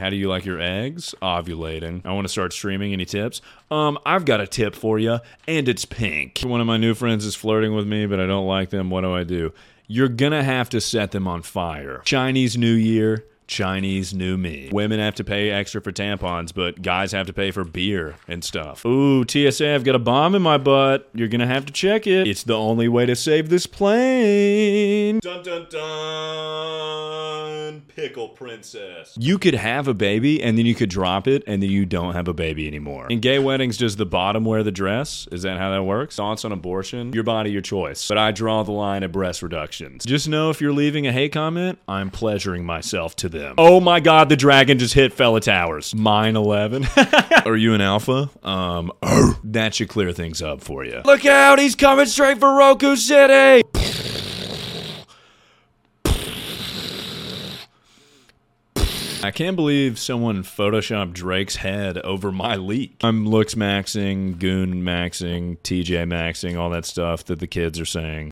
How do you like your eggs? Ovulating. I want to start streaming. Any tips? I've got a tip for you, and it's pink. One of my new friends is flirting with me, but I don't like them. What do? You're gonna have to set them on fire. Chinese New Year, Chinese New Me. Women have to pay extra for tampons, but guys have to pay for beer and stuff. Ooh, TSA, I've got a bomb in my butt. You're gonna have to check it. It's the only way to save this plane. Dun dun dun. Pickle princess. You could have a baby, and then you could drop it, and then you don't have a baby anymore. In gay weddings, does the bottom wear the dress? Is that how that works? Thoughts on abortion? Your body, your choice. But I draw the line at breast reductions. Just know if you're leaving a hate comment, I'm pleasuring myself to them. Oh my god, the dragon just hit Fella Towers. Mine 11. Are you an alpha? That should clear things up for you. Look out, he's coming straight for Roku City! I can't believe someone photoshopped Drake's head over my leak. I'm looks maxing, goon maxing, TJ maxing, all that stuff that the kids are saying.